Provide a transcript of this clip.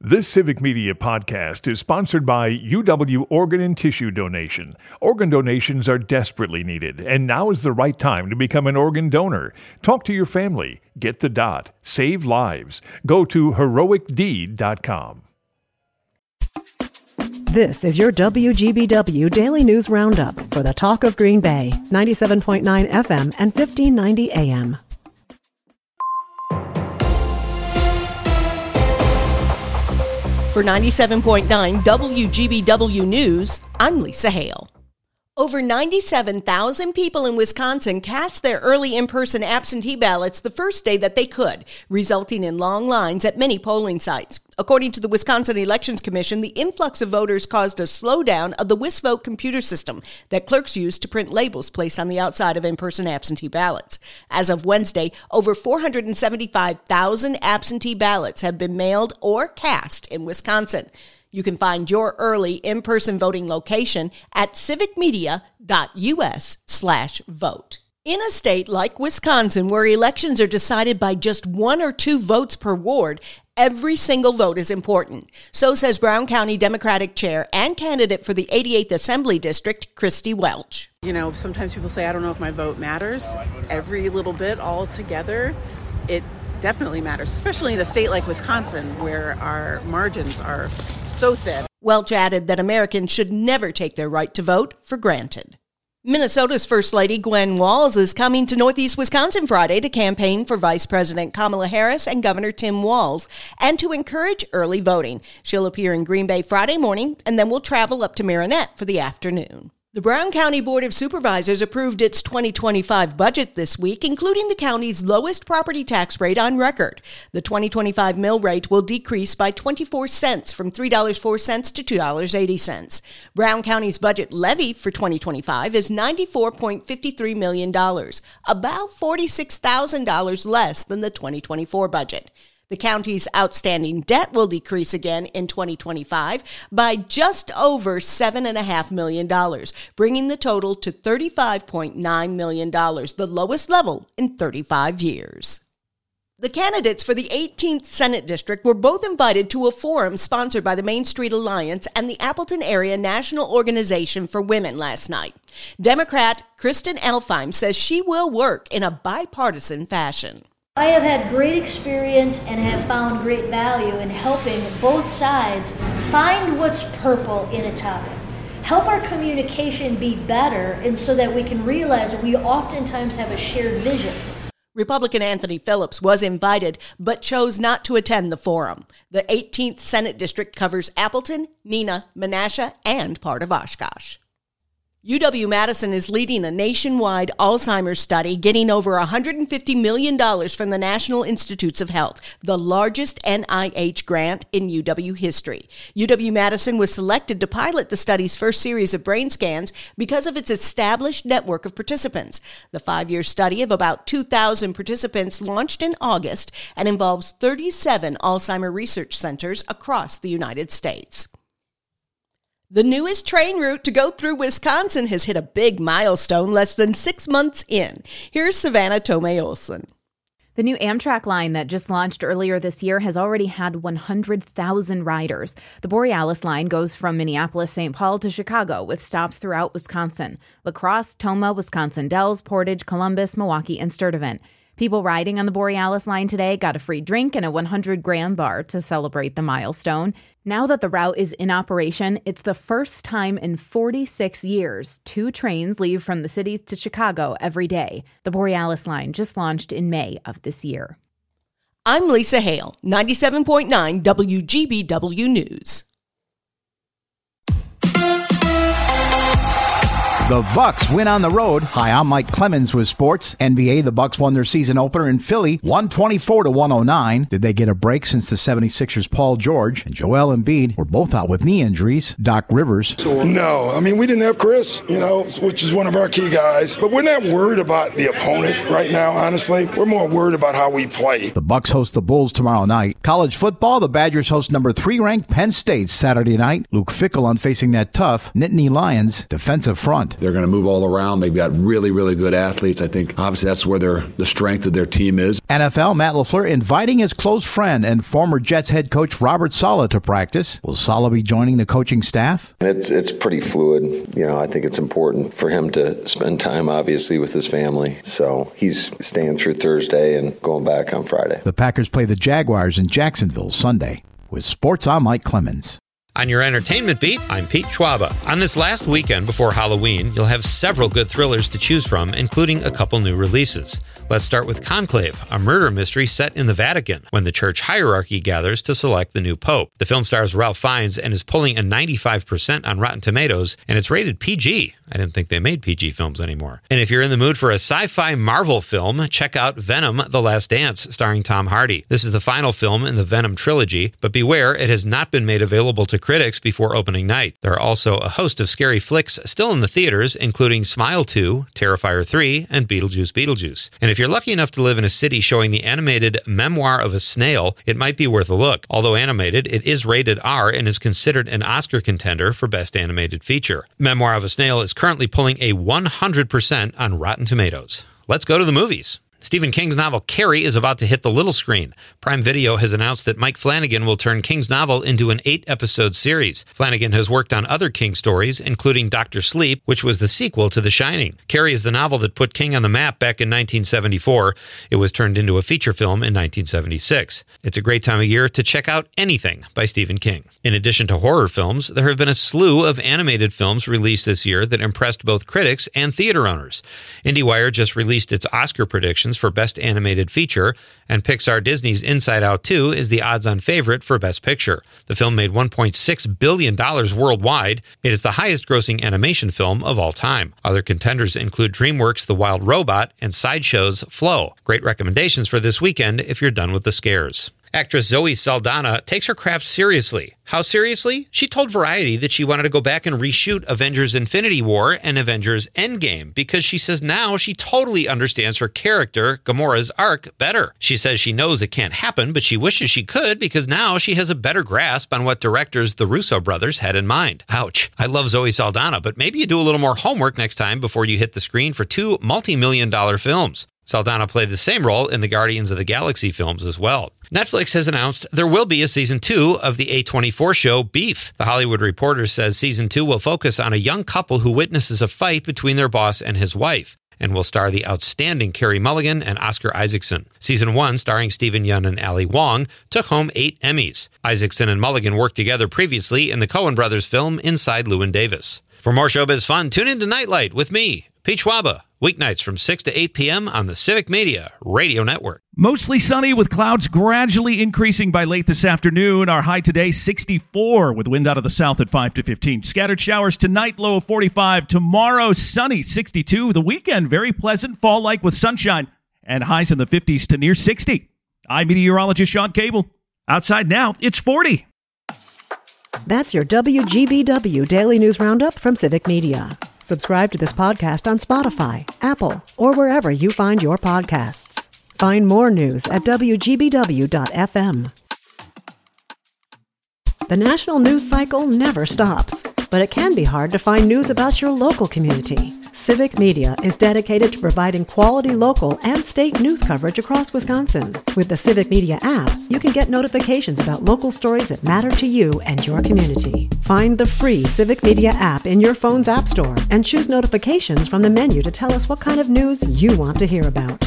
This Civic Media podcast is sponsored by UW Organ and Tissue Donation. Organ donations are desperately needed, and now is the right time to become an organ donor. Talk to your family. Get the dot. Save lives. Go to heroicdeed.com. This is your WGBW Daily News Roundup for the Talk of Green Bay, 97.9 FM and 1590 AM. For 97.9 WGBW News, I'm Lisa Hale. Over 97,000 people in Wisconsin cast their early in-person absentee ballots the first day that they could, resulting in long lines at many polling sites. According to the Wisconsin Elections Commission, the influx of voters caused a slowdown of the WisVote computer system that clerks use to print labels placed on the outside of in-person absentee ballots. As of Wednesday, over 475,000 absentee ballots have been mailed or cast in Wisconsin. You can find your early in-person voting location at civicmedia.us/vote. In a state like Wisconsin, where elections are decided by just 1 or 2 votes per ward, every single vote is important. So says Brown County Democratic Chair and candidate for the 88th Assembly District, Christy Welch. You know, sometimes people say, I don't know if my vote matters. Every little bit all together, it definitely matters, especially in a state like Wisconsin, where our margins are so thin. Welch added that Americans should never take their right to vote for granted. Minnesota's First Lady Gwen Walz is coming to Northeast Wisconsin Friday to campaign for Vice President Kamala Harris and Governor Tim Walz, and to encourage early voting. She'll appear in Green Bay Friday morning, and then will travel up to Marinette for the afternoon. The Brown County Board of Supervisors approved its 2025 budget this week, including the county's lowest property tax rate on record. The 2025 mill rate will decrease by 24 cents from $3.04 to $2.80. Brown County's budget levy for 2025 is $94.53 million, about $46,000 less than the 2024 budget. The county's outstanding debt will decrease again in 2025 by just over $7.5 million, bringing the total to $35.9 million, the lowest level in 35 years. The candidates for the 18th Senate District were both invited to a forum sponsored by the Main Street Alliance and the Appleton Area National Organization for Women last night. Democrat Kristen Elfheim says she will work in a bipartisan fashion. I have had great experience and have found great value in helping both sides find what's purple in a topic. Help our communication be better, and so that we can realize we oftentimes have a shared vision. Republican Anthony Phillips was invited, but chose not to attend the forum. The 18th Senate District covers Appleton, Neenah, Menasha, and part of Oshkosh. UW-Madison is leading a nationwide Alzheimer's study, getting over $150 million from the National Institutes of Health, the largest NIH grant in UW history. UW-Madison was selected to pilot the study's first series of brain scans because of its established network of participants. The 5-year study of about 2,000 participants launched in August and involves 37 Alzheimer research centers across the United States. The newest train route to go through Wisconsin has hit a big milestone less than 6 months in. Here's Savannah Tomei-Olson. The new Amtrak line that just launched earlier this year has already had 100,000 riders. The Borealis line goes from Minneapolis-St. Paul to Chicago with stops throughout Wisconsin: La Crosse, Tomah, Wisconsin Dells, Portage, Columbus, Milwaukee, and Sturtevant. People riding on the Borealis line today got a free drink and a 100-gram bar to celebrate the milestone. Now that the route is in operation, it's the first time in 46 years 2 trains leave from the cities to Chicago every day. The Borealis line just launched in May of this year. I'm Lisa Hale, 97.9 WGBW News. The Bucks win on the road. Hi, I'm Mike Clemens with sports. NBA, the Bucks won their season opener in Philly, 124-109. Did they get a break since the 76ers' Paul George and Joel Embiid were both out with knee injuries? Doc Rivers. No, I mean, we didn't have Chris, which is one of our key guys. But we're not worried about the opponent right now, honestly. We're more worried about how we play. The Bucks host the Bulls tomorrow night. College football, the Badgers host number 3 ranked Penn State Saturday night. Luke Fickell on facing that tough Nittany Lions defensive front. They're going to move all around. They've got really, really good athletes. I think obviously that's where the strength of their team is. NFL, Matt LaFleur inviting his close friend and former Jets head coach Robert Saleh to practice. Will Saleh be joining the coaching staff? It's pretty fluid. I think it's important for him to spend time, obviously, with his family. So he's staying through Thursday and going back on Friday. The Packers play the Jaguars in Jacksonville Sunday. With sports, I'm Mike Clemens. On your entertainment beat, I'm Pete Schwaba. On this last weekend before Halloween, you'll have several good thrillers to choose from, including a couple new releases. Let's start with Conclave, a murder mystery set in the Vatican, when the church hierarchy gathers to select the new pope. The film stars Ralph Fiennes and is pulling a 95% on Rotten Tomatoes, and it's rated PG. I didn't think they made PG films anymore. And if you're in the mood for a sci-fi Marvel film, check out Venom: The Last Dance, starring Tom Hardy. This is the final film in the Venom trilogy, but beware, it has not been made available to critics before opening night. There are also a host of scary flicks still in the theaters, including Smile 2, Terrifier 3, and Beetlejuice. And if you're lucky enough to live in a city showing the animated Memoir of a Snail, it might be worth a look. Although animated, it is rated R and is considered an Oscar contender for Best Animated Feature. Memoir of a Snail is currently pulling a 100% on Rotten Tomatoes. Let's go to the movies. Stephen King's novel Carrie is about to hit the little screen. Prime Video has announced that Mike Flanagan will turn King's novel into an 8-episode series. Flanagan has worked on other King stories, including Dr. Sleep, which was the sequel to The Shining. Carrie is the novel that put King on the map back in 1974. It was turned into a feature film in 1976. It's a great time of year to check out anything by Stephen King. In addition to horror films, there have been a slew of animated films released this year that impressed both critics and theater owners. IndieWire just released its Oscar predictions for Best Animated Feature, and Pixar Disney's Inside Out 2 is the odds-on favorite for Best Picture. The film made $1.6 billion worldwide. It is the highest-grossing animation film of all time. Other contenders include DreamWorks' The Wild Robot and Sideshow's Flow. Great recommendations for this weekend if you're done with the scares. Actress Zoe Saldana takes her craft seriously. How seriously? She told Variety that she wanted to go back and reshoot Avengers Infinity War and Avengers Endgame because she says now she totally understands her character, Gamora's arc, better. She says she knows it can't happen, but she wishes she could because now she has a better grasp on what directors the Russo brothers had in mind. Ouch. I love Zoe Saldana, but maybe you do a little more homework next time before you hit the screen for 2 multi-million-dollar films. Saldana played the same role in the Guardians of the Galaxy films as well. Netflix has announced there will be a Season 2 of the A24 show Beef. The Hollywood Reporter says Season 2 will focus on a young couple who witnesses a fight between their boss and his wife, and will star the outstanding Carey Mulligan and Oscar Isaacson. Season 1, starring Stephen Yeun and Ali Wong, took home 8 Emmys. Isaacson and Mulligan worked together previously in the Coen brothers film Inside Llewyn Davis. For more showbiz fun, tune in to Nightlight with me, Pete Schwaba, weeknights from 6 to 8 p.m. on the Civic Media Radio Network. Mostly sunny with clouds gradually increasing by late this afternoon. Our high today, 64, with wind out of the south at 5 to 15. Scattered showers tonight, low of 45. Tomorrow, sunny, 62. The weekend, very pleasant, fall-like with sunshine, and highs in the 50s to near 60. I'm meteorologist Sean Cable. Outside now, it's 40. That's your WGBW Daily News Roundup from Civic Media. Subscribe to this podcast on Spotify, Apple, or wherever you find your podcasts. Find more news at WGBW.FM. The national news cycle never stops, but it can be hard to find news about your local community. Civic Media is dedicated to providing quality local and state news coverage across Wisconsin. With the Civic Media app, you can get notifications about local stories that matter to you and your community. Find the free Civic Media app in your phone's app store and choose notifications from the menu to tell us what kind of news you want to hear about.